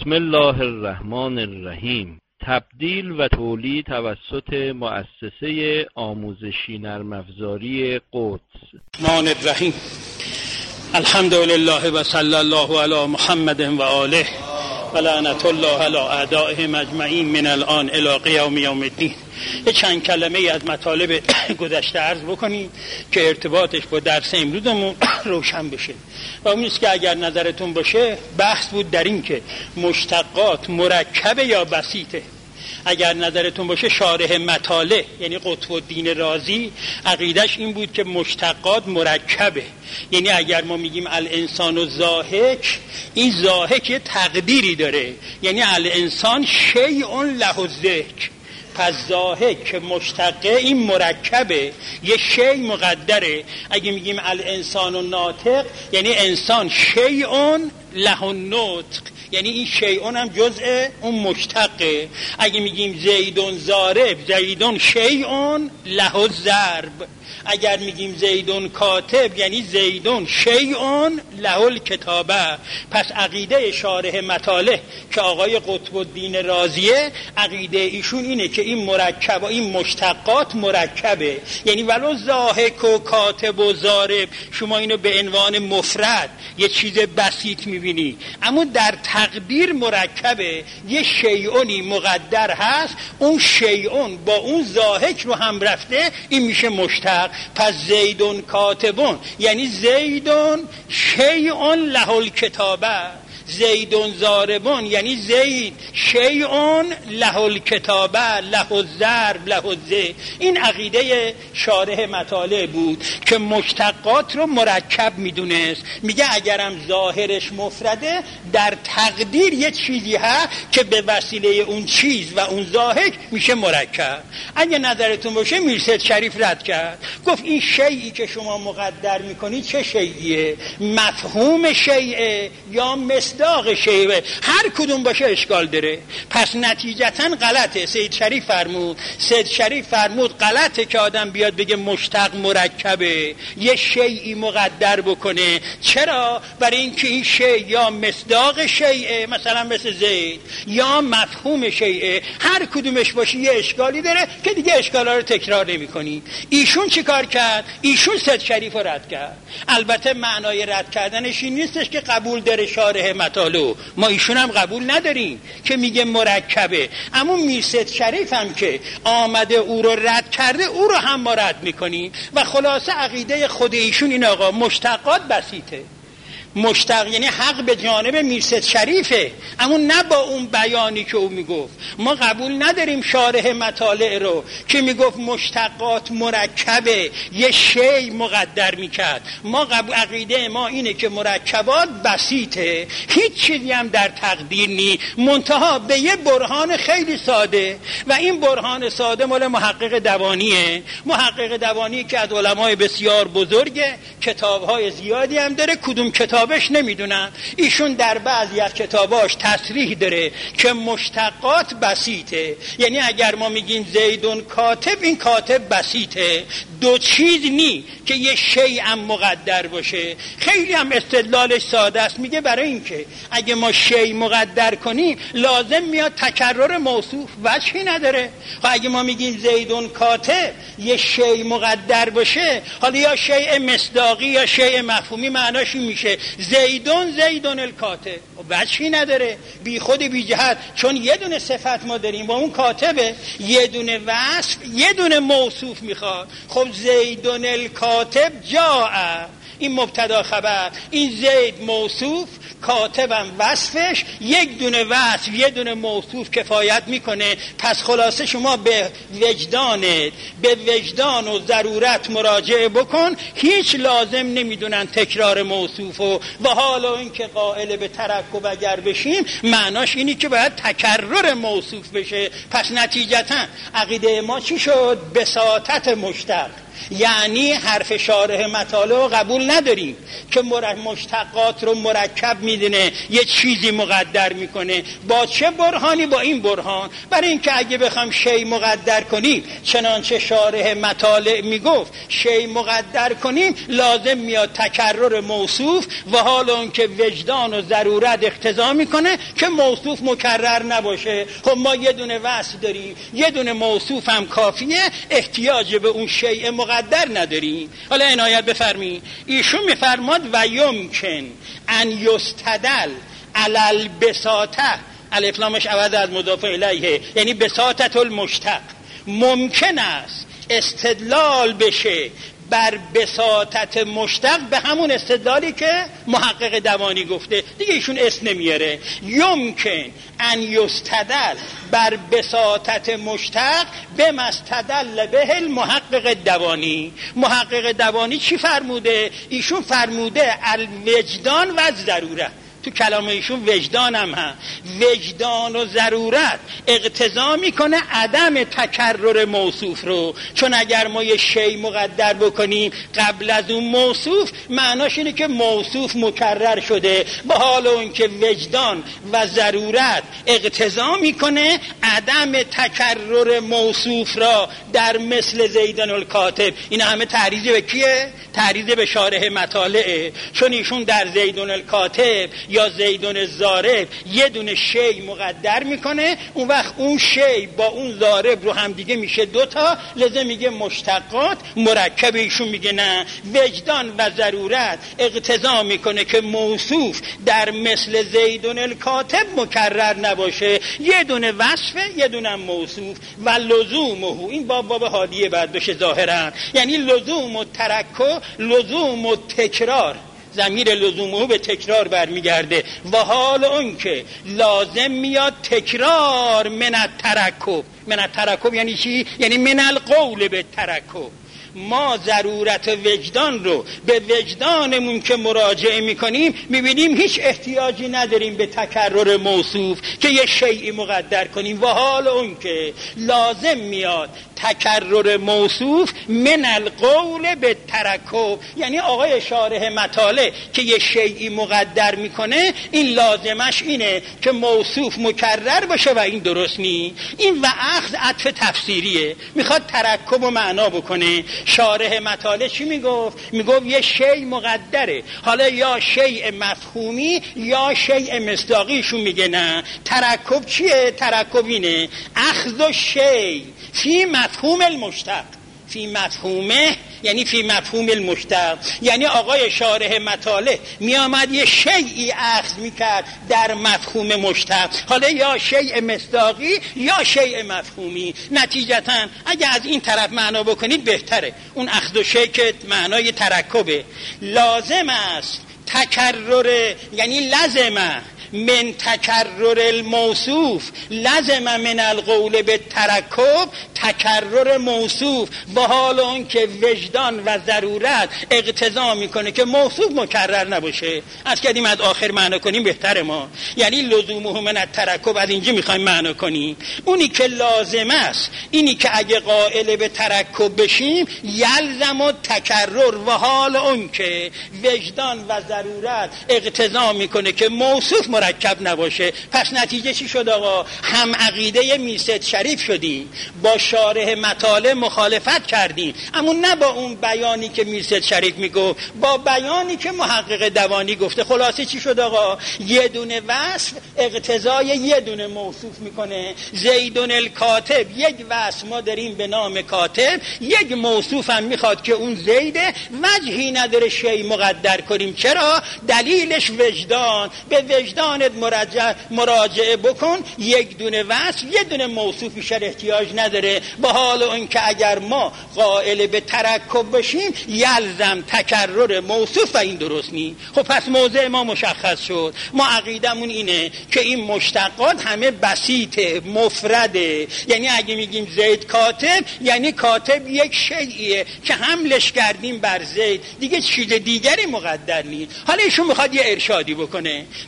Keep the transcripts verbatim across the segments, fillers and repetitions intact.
بسم الله الرحمن الرحیم. تبدیل و تولید توسط مؤسسه آموزشی نرم افزاری قدس. الرحمن الرحیم. الحمد لله و صلی الله علی محمد و آله و لعنت الله علی اعدائهم اجمعین من الان الی قیام یوم الدین. یه چند کلمه از مطالب گذشته عرض بکنیم که ارتباطش با درس امروزمون روشن بشه. و اون است که اگر نظرتون باشه بحث بود در این که مشتقات مرکبه یا بسیطه. اگر نظرتون باشه شارح مطالع یعنی قطب الدین رازی عقیدش این بود که مشتقات مرکبه، یعنی اگر ما میگیم الانسان و ضاحک، این ضاحک یه تقدیری داره، یعنی الانسان شیء له الضحک. پس ضاحک که مشتقه این مرکبه، یه شیء مقدره. اگه میگیم الانسان و ناطق یعنی انسان شیء له النطق، یعنی این شیئون هم جزء اون مشتقه. اگه میگیم زیدون ضارب، زیدون شیئون له الضرب. اگر میگیم زیدون کاتب یعنی زیدون شیئون له الکتابه. پس عقیده شارح مطالع که آقای قطب الدین رازیه، عقیده ایشون اینه که این مرکب و این مشتقات مرکبه، یعنی ولو ضاحک و کاتب و ضارب شما اینو به عنوان مفرد یه چیز بسیط میبینی، اما در تقدیر مرکبه. یه شیئونی مقدر هست، اون شیئون با اون ضاحک رو هم رفته، این میشه مشتق. پس زیدون کاتبون یعنی زیدون شیئون له الکتابه. زیدون ضاربون یعنی زید شیئون له الکتابه له الضرب له الزه. این عقیده شارح مطالع بود که مشتقات رو مرکب میدونست. میگه اگرم ظاهرش مفرده، در تقدیر یه چیزی هست که به وسیله اون چیز و اون ضاحک میشه مرکب. اگه نظرتون باشه میرسد شریف رد کرد، گفت این شیئی که شما مقدر میکنید چه شیئیه؟ مفهوم شیئه یا مصداق شیئه؟ هر کدوم باشه اشکال داره. پس نتیجتا غلطه. سید شریف فرمود سید شریف فرمود غلطه که آدم بیاد بگه مشتق مرکبه، یه شیئی مقدر بکنه. چرا؟ برای اینکه این شیء یا مصداق شیئه، مثلا مثل زید، یا مفهوم شیئه. هر کدومش باشه یه اشکالی داره که دیگه اشکالا رو تکرار نمی کنی. ایشون چی کار کرد؟ ایشون سید شریف رو رد کرد. البته معنای رد کردنش این نیستش که قبول داره شارح مطالع، ما ایشون هم قبول نداریم که میگه مرکبه، اما میرسد شریف هم که آمده او رو رد کرده، او رو هم ما رد میکنیم. و خلاصه عقیده خود ایشون این آقا مشتقات بسیطه. مشتق یعنی حق به جانب میرسد شریفه، اما نه با اون بیانی که او میگفت. ما قبول نداریم شارح مطالع رو که میگفت مشتقات مرکبه، یه شی مقدر میکرد. ما قبول عقیده ما اینه که مرکبات بسیطه، هیچ چیزی هم در تقدیر نی، منتها به یه برهان خیلی ساده. و این برهان ساده مال محقق دوانیه. محقق دوانی که از علمای بسیار بزرگه، کتابهای زیادی هم داره، کدوم کتاب بش نمیدونم. ایشون در بعضی از کتاباش تصریح داره که مشتقات بسیطه، یعنی اگر ما میگیم زیدون کاتب، این کاتب بسیطه. دو چیز نی که یه شیء هم مقدر باشه. خیلی هم استدلالش ساده است. میگه برای اینکه اگه ما شیء مقدر کنیم لازم میاد تکرر موصوف، وجهی نداره. و اگه ما میگیم زیدون کاتب یه شیء مقدر باشه، حالا یا شیء مصداقی یا شیء مفهومی، معناش این میشه زیدون زیدون الکاتب. وجهی نداره، بی خود بی جهت. چون یه دونه صفت ما داریم با اون کاتبه، یه دونه وصف، یه دونه موصوف میخواد. خب زیدون الکاتب جاء، این مبتدا خبر، این زید موصوف، کاتبم وصفش، یک دونه وصف یه دونه موصوف کفایت میکنه. پس خلاصه شما به وجدانت، به وجدان و ضرورت مراجعه بکن. هیچ لازم نمیدونن تکرار موصوف و و حالا این که قائل به ترکب اگر بشیم، معناش اینی که باید تکرر موصوف بشه. پس نتیجتا عقیده ما چی شد؟ بساطت مشتق. یعنی حرف شارح مطالع رو قبول نداریم که مشتقات رو مرکب میدونه، یه چیزی مقدر میکنه. با چه برهانی؟ با این برهان، برای اینکه اگه بخوام شی مقدر کنیم چنانچه شارح مطالع میگفت شی مقدر کنیم، لازم میاد تکرر موصوف و حال اون که وجدان و ضرورت اقتضا میکنه که موصوف مکرر نباشه. خب ما یه دونه وصف داریم، یه دونه موصوف هم کافیه، احتیاج به اون شیء مقدر نداریم. حالا عنایت بفرمایید، ایشون میفرماد و یمکن ان یستدل علی البساطه، الف لامش عوض از مضاف الیه، یعنی بساطه المشتق. ممکن است استدلال بشه بر بساطت مشتق به همون استدلالی که محقق دوانی گفته، دیگه ایشون اسم نمیاره. یمکن ان یستدل بر بساطت مشتق به مستدل به المحقق دوانی. محقق دوانی چی فرموده؟ ایشون فرموده الوجدان و ضرورت. تو کلام ایشون وجدان هم هست. وجدان و ضرورت اقتضا میکنه عدم تکرر موصوف رو، چون اگر ما یه شی مقدر بکنیم قبل از اون موصوف، معناش اینه که موصوف مکرر شده، با حال اون که وجدان و ضرورت اقتضا میکنه عدم تکرر موصوف را در مثل زیدن الکاتب. این همه تعریض به کیه؟ تعریض به شارح مطالعه، چون ایشون در زیدن الکاتب یا زیدون الضارب یه دونه شی مقدر میکنه، اون وقت اون شی با اون ضارب رو هم دیگه میشه دوتا، لازم میگه مشتقات مرکب. ایشون میگه نه، وجدان و ضرورت اقتضا میکنه که موصوف در مثل زیدون الکاتب مکرر نباشه، یه دونه وصفه یه دونه موصوف. و لزومه، این باب باب حادیه بعد بشه ظاهرا، یعنی لزوم و ترکه، لزوم و تکرار، ضمیر لزومه به تکرار برمیگرده. و حال اون که لازم میاد تکرار من الترکب. من الترکب یعنی چی؟ یعنی من القول به ترکب. ما ضرورت وجدان رو به وجدانمون که مراجعه میکنیم میبینیم هیچ احتیاجی نداریم به تکرر موصوف که یه شیئی مقدر کنیم. و حال اون که لازم میاد تکرر موصوف من القول به ترکب، یعنی آقای شارح مطالع که یه شیئی مقدر میکنه این لازمش اینه که موصوف مکرر باشه و این درست نی. این و اخذ عطف تفسیریه، میخواد ترکب و معنا بکنه. شارح مطالع چی میگفت؟ میگفت یه شیء مقدره، حالا یا شیء مفهومی یا شیء مصداقیشون میگه نه. ترکب چیه؟ ترکب اینه اخذ و شیء فی مفهوم المشتق. فی مفهومه یعنی فی مفهوم المشتق، یعنی آقای شارح مطالع می آمد یه شیئی اخذ میکرد در مفهوم مشتق، حالا یا شیء مصداقی یا شیء مفهومی. نتیجتا اگه از این طرف معنا بکنید بهتره. اون اخذ و شیء که معنای ترکبه. لازم است تکرر، یعنی لازمه من تکرر الموصوف، لازم من القول به ترکب، تکرر موصوف با حال اون که وجدان و ضرورت اقتضا میکنه که موصوف مکرر نباشه. از کردیم از آخر معنا کنیم بهتره ما، یعنی لزومه من الترکب از اینجا میخوایم معنا کنیم. اونی که لازم است اینی که اگه قائل به ترکب بشیم یلزم و تکرر، و حال اون که وجدان و ضرورت اقتضا میکنه که موصوف مرکب نباشه. پس نتیجه چی شد آقا؟ هم عقیده میرزا شریف شدیم، با شارح مطالع مخالفت کردیم، اما نه با اون بیانی که میرزا شریف میگفت، با بیانی که محقق دوانی گفته. خلاصه چی شد آقا؟ یه دونه وصف اقتضای یه دونه موصوف میکنه. زیدون الکاتب یک وصف ما داریم به نام کاتب، یک موصوف هم میخواد که اون زیده، وجهی نداره شی مقدر کنیم. چرا؟ دلیلش وجدان. به وجدانت مراجعه, مراجعه بکن، یک دونه وصف یه دونه موصوف بیشتر احتیاج نداره. با حال اون که اگر ما قائل به ترکب باشیم یلزم تکرر موصوف و این درست نی. خب پس موضع ما مشخص شد. ما عقیدمون اینه که این مشتقات همه بسیطه، مفرده. یعنی اگه میگیم زید کاتب یعنی کاتب یک شیئیه که حملش کردیم بر زید، دیگه چیز دیگری مقدر نیست. حالا ایشون میخواد یه ارشادی بکنه. بعد از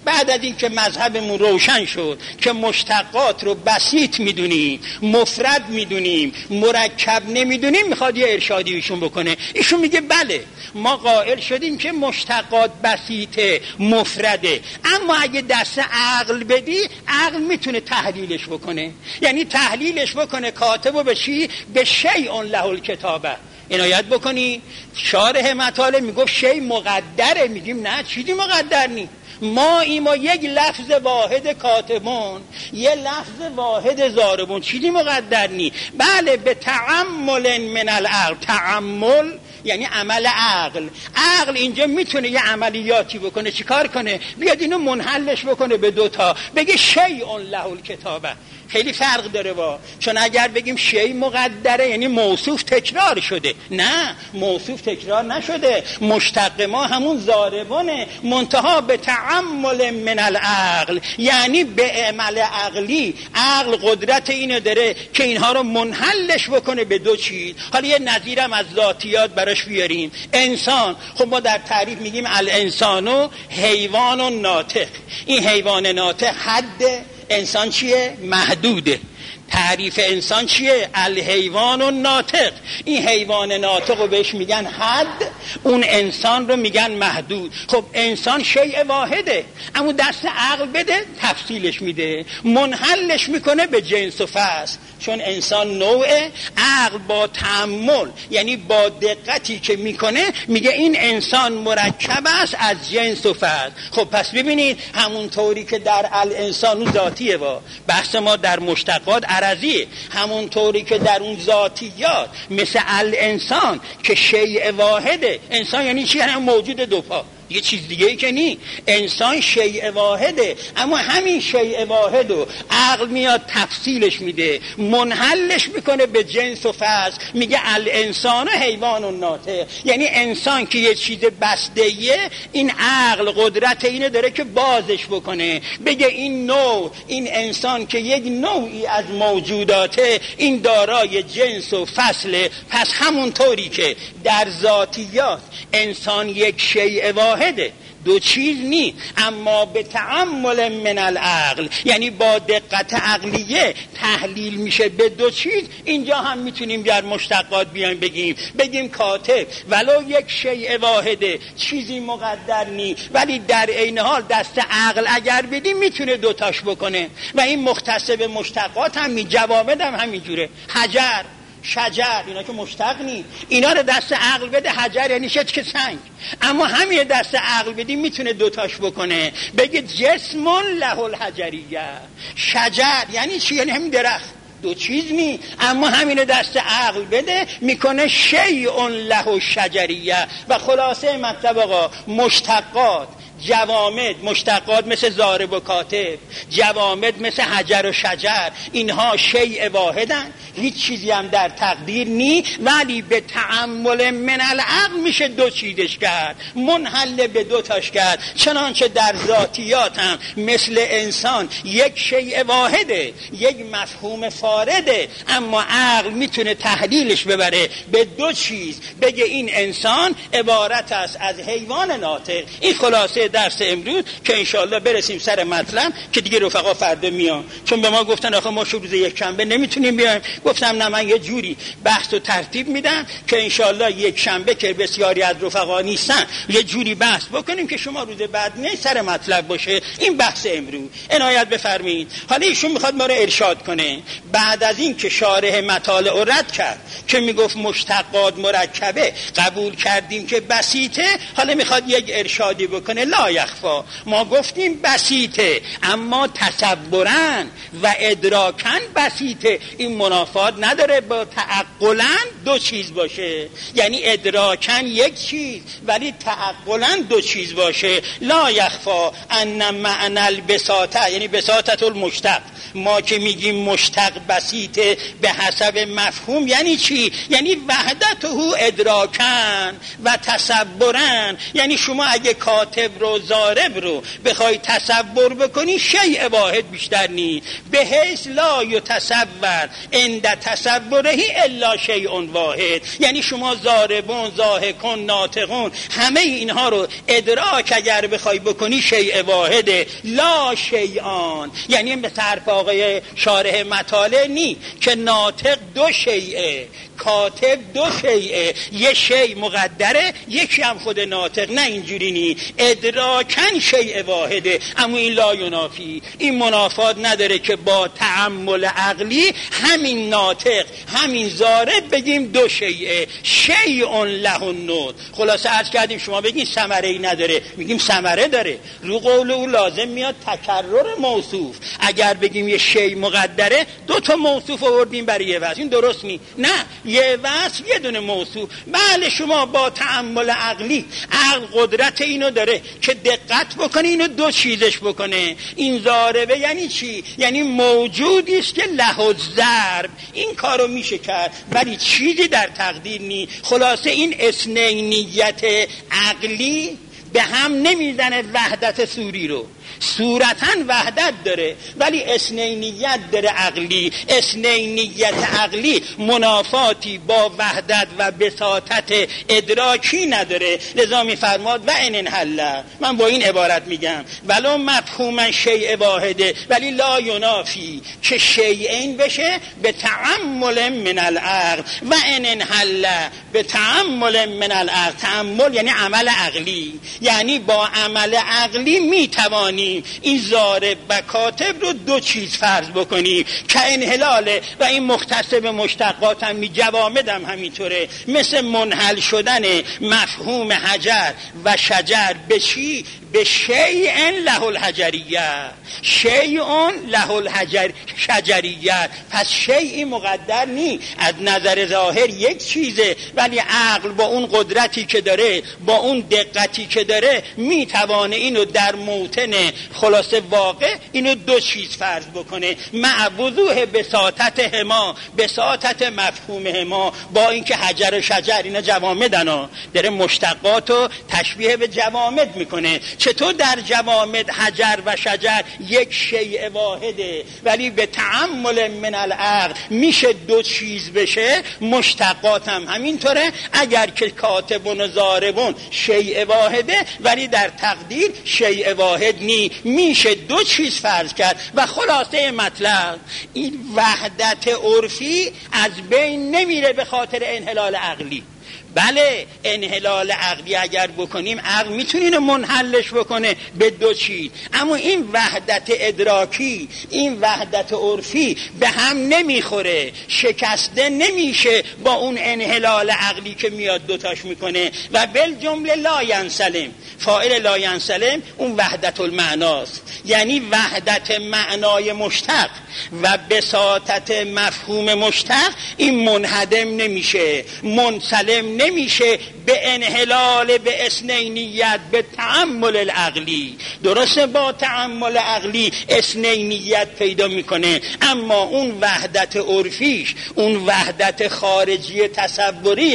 اینکه مذهبمون روشن شد که مشتقات رو بسیط میدونیم، مفرد میدونیم، مرکب نمیدونیم، میخواد یه ارشادی ایشون بکنه. ایشون میگه بله ما قائل شدیم که مشتقات بسیطه، مفرده، اما اگه دست عقل بدی عقل میتونه تحلیلش بکنه. یعنی تحلیلش بکنه کاتبو به چی؟ به شیء له الکتابه. عنایت بکنی شارح مطالب میگفت شیء مقدره، میگیم نه چیزی مقدر نی، ما ایما یک لفظ واحد کاتبون، یه لفظ واحد ضاربون، چیزی مقدر نی. بله به تعمل من العقل، تعمل یعنی عمل عقل. عقل اینجا میتونه یه عملیاتی بکنه، چیکار کنه؟ بیاد اینو منحلش بکنه به دوتا، بگه شیء له الکتابه. خیلی فرق داره با، چون اگر بگیم شیء مقدره یعنی موصوف تکرار شده، نه موصوف تکرار نشده، مشتق ما همون ضاربونه، منتها به تعمل من العقل، یعنی به عمل عقلی. عقل قدرت اینو داره که اینها رو منحلش بکنه به دو چیز. حالا یه نظیرم از ذاتیات براش بیاریم. انسان، خب ما در تعریف میگیم الانسانو حیوان ناطق. این حیوان ناطق حد انسان چیه؟ محدوده. تعریف انسان چیه؟ الحیوان الناطق. این حیوان ناطق رو بهش میگن حد، اون انسان رو میگن محدود. خب انسان شیء واحده، اما دست عقل بده تفصیلش میده، منحلش میکنه به جنس و فصل. چون انسان نوعه، عقل با تأمل یعنی با دقتی که میکنه میگه این انسان مرکب است از جنس و فرد. خب پس ببینید همون طوری که در الانسان ذاتیه با بحث ما در مشتقات عرضیه، همون طوری که در اون ذاتیات مثل الانسان که شیء واحده. انسان یعنی چی؟ یعنی موجود دو پا، یه چیز دیگه ای که نی. انسان شیء واحده، اما همین شیء واحد و عقل میاد تفصیلش میده، منحلش میکنه به جنس و فصل، میگه الانسان حیوان ناطق. یعنی انسان که یه چیز بسته‌ایه، این عقل قدرت اینو داره که بازش بکنه، بگه این نوع، این انسان که یک نوعی از موجوداته، این دارای جنس و فصله. پس همون طوری که در ذاتیات انسان یک شیء واحده، دو چیز نی، اما به تعمل من العقل یعنی با دقت عقلیه تحلیل میشه به دو چیز. اینجا هم میتونیم در مشتقات بیایم بگیم بگیم کاتب ولو یک شیء واحده، چیزی مقدر نی، ولی در عین حال دست عقل اگر بدیم میتونه دوتاش بکنه. و این مختص به مشتقات هم می، جوامد هم همینجوره. حجر، شجر، اینا که مشتق نی، اینا رو دست عقل بده، حجر یعنی شد که سنگ، اما همین دست عقل بدی میتونه دوتاش بکنه، بگه جسم له الحجریه. شجر یعنی چی؟ یعنی همین درخت، دو چیز نی، اما همین دست عقل بده میکنه شیء له الشجریه. و خلاصه مطلب آقا مشتقات، جوامد، مشتقات مثل ضارب و کاتب، جوامد مثل حجر و شجر، اینها شیء واحدن، هیچ چیزی هم در تقدیر نی، ولی به تعمل من العقل میشه دو چیزش کرد، منحل به دو تاش کرد. چنانچه در ذاتیات هم مثل انسان یک شیء واحده، یک مفهوم فارده، اما عقل میتونه تحلیلش ببره به دو چیز، بگه این انسان عبارت است از حیوان ناطق. این خلاصه درس امروز که انشاءالله برسیم سر مطلب که دیگه رفقا فردا میان، چون به ما گفتن آخه ما روز یک شنبه نمیتونیم بیایم. گفتم نه، من یه جوری بحث و ترتیب میدم که انشاءالله یک شنبه که بسیاری از رفقا نیستن یه جوری بحث بکنیم که شما روز بعد نه سر مطلب باشه. این بحث امروز عنایت بفرمایید. حالا ایشون میخواد ما رو ارشاد کنه بعد از این که شارح مطالع رو رد کرد که میگفت مشتقات مرکبه، قبول کردیم که بسیطه، حالا میخواد یک ارشادی بکنه. لا یخفا، ما گفتیم بسیطه، اما تصورن و ادراکن بسیطه. این منافات نداره با تعقلن دو چیز باشه، یعنی ادراکن یک چیز ولی تعقلن دو چیز باشه. لا یخفا ان معنی البساطه، یعنی بساطت المشتق، ما که میگیم مشتق بسیطه به حسب مفهوم یعنی چی؟ یعنی وحدته ادراکن و تصورن. یعنی شما اگه کاتب رو رو ضارب رو بخوای تصور بکنی شیء واحد بیشتر نیست، به حیث لا یتصور عند تصوره الا شیء واحد. یعنی شما ضاربون، ضاحکون، ناطقون، همه اینها رو ادراک اگر بخوای بکنی شیء واحده، لا شیئان. یعنی به طرف آقای شارح مطالع نی که ناطق دو شیئه، کاتب دو شیئه، یه شیء مقدره، یکی هم خود ناطق. نه اینجوری نی، ادراکن شیء واحده. اما این لا ینافی، این منافات نداره که با تأمل عقلی همین ناطق همین ضارب بگیم دو شیئه، شیء له النطق. خلاصه عرض کردیم شما بگین ثمره ای نداره، میگیم ثمره داره. رو قول او لازم میاد تکرر موصوف. اگر بگیم یه شیء مقدره، دو تا موصوف آوردیم برای یه وصف، این درست نی. نه، یه وصف یه دونه موصوف. بله شما با تأمل عقلی، عقل قدرت اینو داره که دقت بکنه اینو دو چیزش بکنه. این ضاربه یعنی چی؟ یعنی موجودی است که له الضرب، این کارو میشه کرد، ولی چیزی در تقدیر نی. خلاصه این اثنینیت عقلی به هم نمیزنه وحدت صوری رو. صورتاً وحدت داره ولی اثنینیت داره عقلی. اثنینیت عقلی منافاتی با وحدت و بساطت ادراکی نداره. لذا میفرماد و ان انحل، من با این عبارت میگم ولو مفهوما شیء واحده ولی لا ینافی که شیئین بشه به تأمل من العقل. و ان انحل به تأمل من العقل، تأمل یعنی عمل عقلی، یعنی با عمل عقلی میتوانی این ضارب و کاتب رو دو چیز فرض بکنیم که انحلاله. و این مختص به مشتقات هم می جوامد هم همینطوره، مثل منحل شدن مفهوم حجر و شجر به چی؟ به شیء له الحجریه، شیء له الحجر شجریه. پس شیء مقدر نی، از نظر ظاهر یک چیزه، ولی عقل با اون قدرتی که داره، با اون دقتی که داره، میتوانه اینو در موطن خلاصه واقع اینو دو چیز فرض بکنه، مع وضوح بساطت هما، بساطت مفهوم هما. با اینکه حجر و شجر اینا جوامدن، داره مشتقاتو تشبیه به جوامد میکنه. چطور در جوامد حجر و شجر یک شیء واحده ولی به تأمل من العقل میشه دو چیز بشه؟ مشتقات هم همینطوره. اگر که کاتبون و ضاربون شیء واحده ولی در تقدیر شیء واحد نی، میشه دو چیز فرض کرد. و خلاصه مطلب این وحدت عرفی از بین نمیره به خاطر انحلال عقلی. بله انحلال عقلی اگر بکنیم عقل میتونه اینو منحلش بکنه به دو چیز، اما این وحدت ادراکی، این وحدت عرفی به هم نمیخوره، شکسته نمیشه با اون انحلال عقلی که میاد دوتاش میکنه. و بالجمله لا ینسلم، فاعل لا ینسلم اون وحدت المعناست، یعنی وحدت معنای مشتق و بساطت مفهوم مشتق. این منهدم نمیشه، منسلم نمیشه به انحلال، به اثنینیت، به تأمل العقلی. درسته با تأمل عقلی اثنینیت پیدا میکنه، اما اون وحدت عرفیش، اون وحدت خارجی تصوری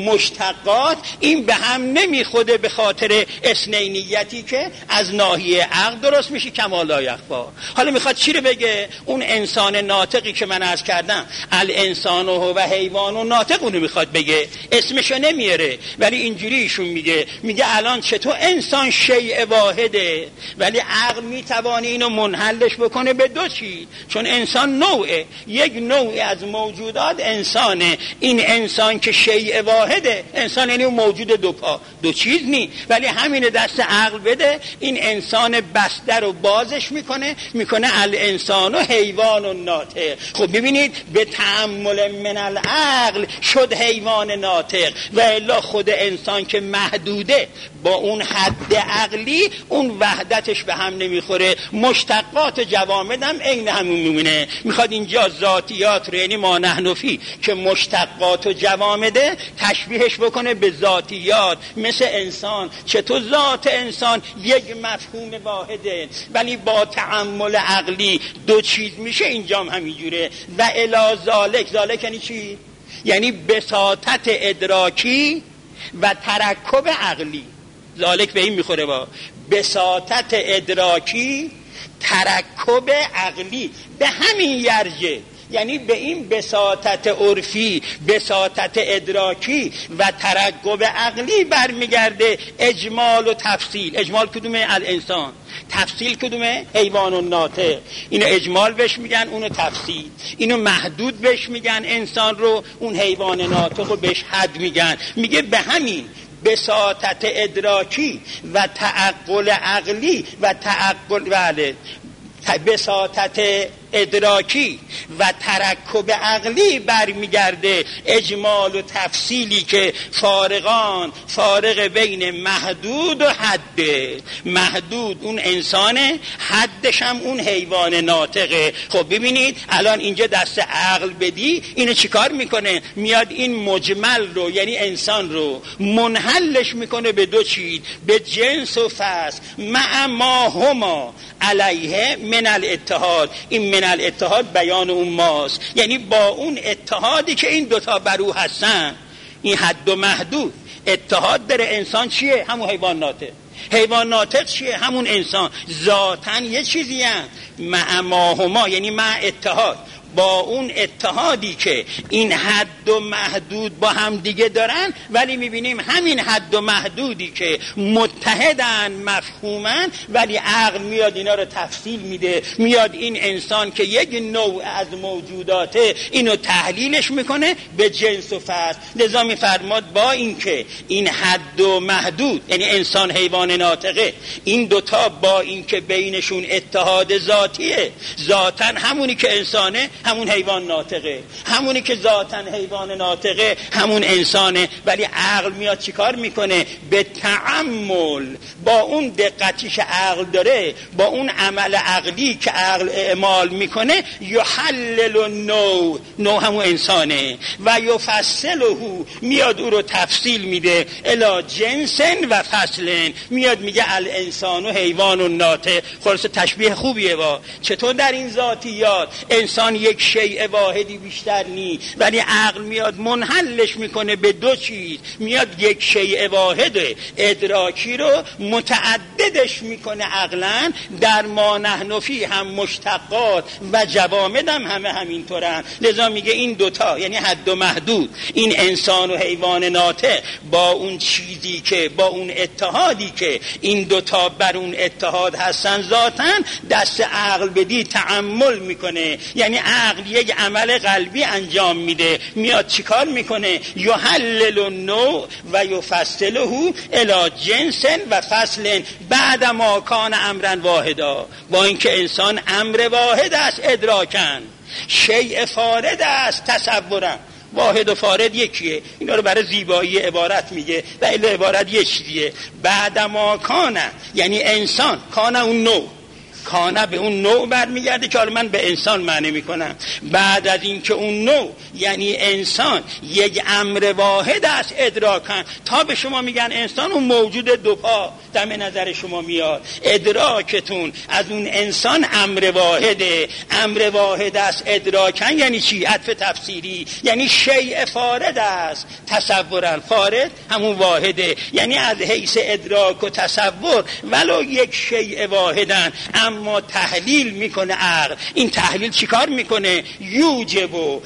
مشتقات، این به هم نمیخوده به خاطر اثنینیتی که از ناحیه عقل درست میشه. کما لا یخفی. حالا میخواد چی رو بگه؟ اون انسان ناطقی که من عرض کردم، الانسان و حیوان و ناطق، اونو میخواد بگه، اسمشو نمیاره ولی اینجوری ایشون میگه، میگه الان چطور انسان شیء واحده ولی عقل میتوانه اینو منحلش بکنه به دو چیز، چون انسان نوعه، یک نوعی از موجودات انسانه. این انسان که شیء واحده، انسان یعنی موجود دو پا، دو چیز نی، ولی همین دست عقل بده، این انسان بسته رو بازش میکنه، میکنه الانسان و حیوان و ناطق. خب ببینید به تأمل من العقل شد حیوان ناطق، و الا خود انسان که محدوده با اون حد عقلی اون وحدتش به هم نمیخوره. مشتقات جوامد هم عین همون میمونه. میخواد اینجا ذاتیات رو، یعنی ما نحن فی که مشتقات و جوامده، تشبیهش بکنه به ذاتیات. مثل انسان، چطور ذات انسان یک مفهوم واحده ولی با تأمل عقلی دو چیز میشه، اینجا هم همینجوره. و الی ذالک، ذالک یعنی چی؟ یعنی بساطت ادراکی و ترکب عقلی. ذالک به این میخوره با بساطت ادراکی، ترکب عقلی، به همین یرجه، یعنی به این بساطت عرفی، بساطت ادراکی و ترکب عقلی برمیگرده اجمال و تفصیل. اجمال کدومه؟ الانسان. تفصیل کدومه؟ حیوان و ناطق. اینو اجمال بهش میگن، اونو تفصیل. اینو محدود بهش میگن انسان رو، اون حیوان ناطق رو بهش حد میگن. میگه به همین بساطت ادراکی و تعقل عقلی و تعقل بله بساطت ادراکی و ترکب عقلی برمیگرده اجمال و تفصیلی که فارقان، فارق بین محدود و حد. محدود اون انسانه، حدش هم اون حیوان ناطقه. خب ببینید الان اینجا دست عقل بدی، اینو چیکار میکنه؟ میاد این مجمل رو، یعنی انسان رو، منحلش میکنه به دو چیز، به جنس و فصل. مع ما هما علیه من الاتحاد. این من الاتحاد بیان اون ماست، یعنی با اون اتحادی که این دوتا برو هستن، این حد و محدود. اتحاد داره انسان چیه؟ همون حیوان ناطق. حیوان ناطق چیه؟ همون انسان. ذاتن یه چیزی هم. مع ما هما یعنی مع اتحاد، با اون اتحادی که این حد و محدود با هم دیگه دارن، ولی میبینیم همین حد و محدودی که متحدن، مفهومن، ولی عقل میاد اینا رو تفصیل میده. میاد این انسان که یک نوع از موجوداته، اینو تحلیلش میکنه به جنس و فصل. لذا میفرماد با این که این حد و محدود، یعنی انسان حیوان ناطقه، این دوتا با این که بینشون اتحاد ذاتیه، ذاتن همونی که انسانه همون حیوان ناطقه، همونی که ذاتن حیوان ناطقه همون انسانه، ولی عقل میاد چیکار میکنه؟ به تعمل، با اون دقتی که عقل داره، با اون عمل عقلی که عقل اعمال میکنه، یحلل النوع، نوع همون انسانه، و یفصله، میاد او رو تفصیل میده، الی جنسن و فصلن، میاد میگه الانسان و حیوان و ناطق. خلاص تشبیه خوبیه. با چطور در این ذاتیات انسان یک شیء واحدی بیشتر نی، ولی عقل میاد منحلش میکنه به دو چیز، میاد یک شیء واحد ادراکی رو متعددش میکنه عقلا. در ما نحن فی هم مشتقات و جوامد هم همه همینطورن. لذا میگه این دوتا، یعنی حد و محدود، این انسان و حیوان ناطق، با اون چیزی که، با اون اتحادی که این دوتا بر اون اتحاد هستن ذاتن، دست عقل بدی تعمل میکنه. یعنی عقل یک عمل قلبی انجام میده، میاد چیکار میکنه؟ یحلل النوع و یفصله الی جنس و فصل بعد ما کان امرا واحدا. با اینکه انسان امر واحد است ادراکن، شیء فارد است تصورا. واحد و فارد یکیه، اینا رو برای زیبایی عبارت میگه، و الی عبارت یک چیزیه. بعد ما کان یعنی انسان، کان اون نوع، کانه به اون نوع برمیگرده که حالا من به انسان معنی میکنم. بعد از این که اون نوع یعنی انسان یک امر واحد است ادراکن، تا به شما میگن انسان اون موجود دو پا دم نظر شما میاد، ادراکتون از اون انسان امر واحده. امر واحد است ادراکن یعنی چی؟ عطف تفسیری، یعنی شیء فارد است تصورا. فارد همون واحده، یعنی از حیث ادراک و تصور ولو یک شیء واحدن، اما تحلیل میکنه عقل. این تحلیل چیکار میکنه؟ یوجب و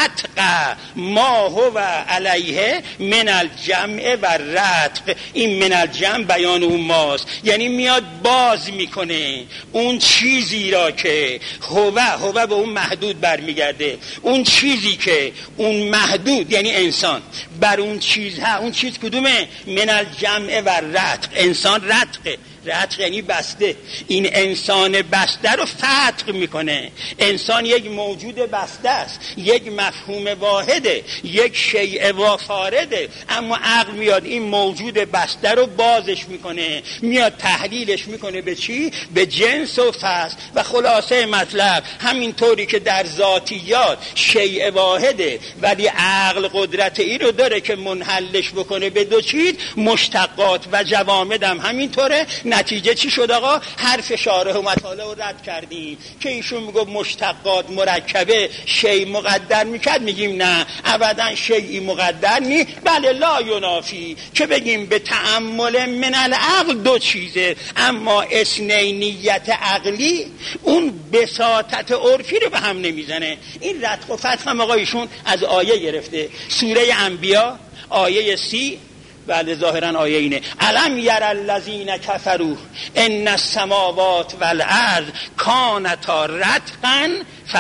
فتق ما هو علیه من الجمع و رتق. این من الجمع بیان اون ماست، یعنی میاد باز میکنه اون چیزی را که هو، هو به اون محدود برمیگرده، اون چیزی که اون محدود یعنی انسان بر اون چیزها، اون چیز کدومه؟ من الجمع و رتق. انسان رتقه، رتق یعنی بسته. این انسان بسته رو فتق میکنه. انسان یک موجود بسته است، یک مفهوم واحده، یک شیء وافارده، اما عقل میاد این موجود بسته رو بازش میکنه، میاد تحلیلش میکنه به چی؟ به جنس و فصل. و خلاصه مطلب همینطوری که در ذاتیات شیء واحده، ولی عقل قدرت ای رو داره که منحلش بکنه به دو چیز، مشتقات و جوامد هم همینطوره. نتیجه چی شد آقا؟ حرف شارح و مطالع رو رد کردیم که ایشون میگفت مشتقات مرکبه شی مقدر میکرد، میگیم نه ابدا شیئی مقدر نی، بله لا ینافی، که بگیم به تأمل من العقل دو چیزه، اما اثنینیت عقلی اون بساطت عرفی رو به هم نمیزنه. این رتق و فتق هم آقا ایشون از آیه گرفته، سوره انبیا آیه سی، بله ظاهرا آیه اینه، الم یر الذین کفروا ان السماوات والارض کانتا رتقا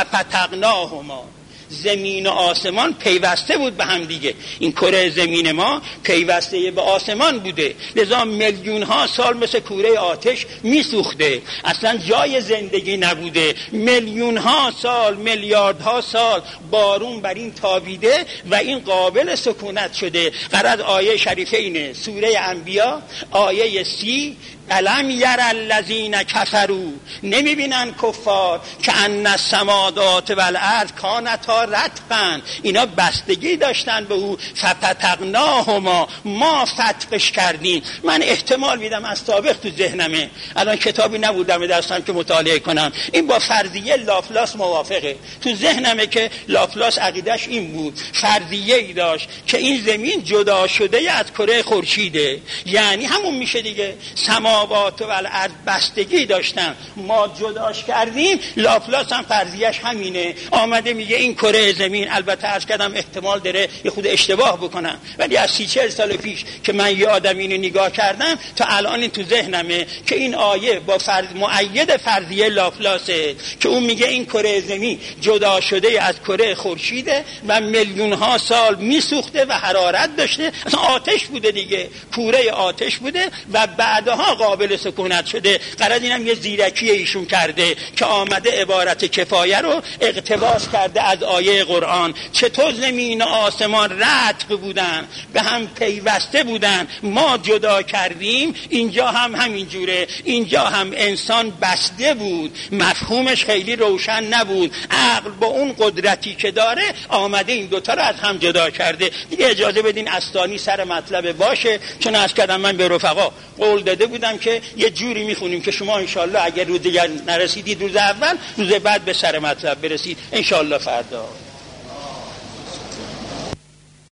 ففتقناهما. زمین و آسمان پیوسته بود به هم دیگه، این کره زمین ما پیوسته به آسمان بوده، لذا میلیون ها سال مثل کوره آتش میسوخته، اصلا جای زندگی نبوده، میلیون ها سال میلیاردها سال بارون بر این تابیده و این قابل سکونت شده. غرض آیه شریفه اینه، سوره انبیا آیه سی، الم یر الذین کفروا، نمیبینن کفار که ان السماوات والارض کانتا رتقا، اینا بستگی داشتن به او، ففتقناهما، ما فتقش کردیم. من احتمال میدم از سابق تو ذهنمه، الان کتابی نبودم دستم که مطالعه کنم، این با فرضیه لاپلاس موافقه. تو ذهنمه که لاپلاس عقیدش این بود، فرضیه ای داشت که این زمین جدا شده از کره خورشیده، یعنی همون میشه دیگه، سما سماوات و الارض بستگی داشتن، ما جداش کردیم. لاپلاس هم فرضیش همینه، آمده میگه این کره زمین، البته عرض کردم احتمال داره یه خود اشتباه بکنم، ولی از سی چهل سال پیش که من یه آدم اینو نگاه کردم تا الان این تو ذهنمه که این آیه با فرض مؤید فرضیه لاپلاسه که اون میگه این کره زمین جدا شده از کره خورشیده و میلیون ها سال میسوخته و حرارت داشته، اصلا آتش بوده دیگه، کوره آتش بوده و بعدها قابل سکونت شده. قرار اینم یه زیرکی ایشون کرده که آمده عبارت کفایه رو اقتباس کرده از آیه قرآن. چطور زمین و آسمان رتق بودن، به هم پیوسته بودن، ما جدا کردیم. اینجا هم همین جوره، اینجا هم انسان بسته بود، مفهومش خیلی روشن نبود، عقل با اون قدرتی که داره آمده این دوتا رو از هم جدا کرده. دیگه اجازه بدین اسطانی سر مطلب باشه، چون از کردم من به رفقا قول داده بودم که یه جوری میخونیم که شما انشالله اگر روز دیگر نرسیدید روز اول، روز بعد به سر مطلب برسید انشالله فردا.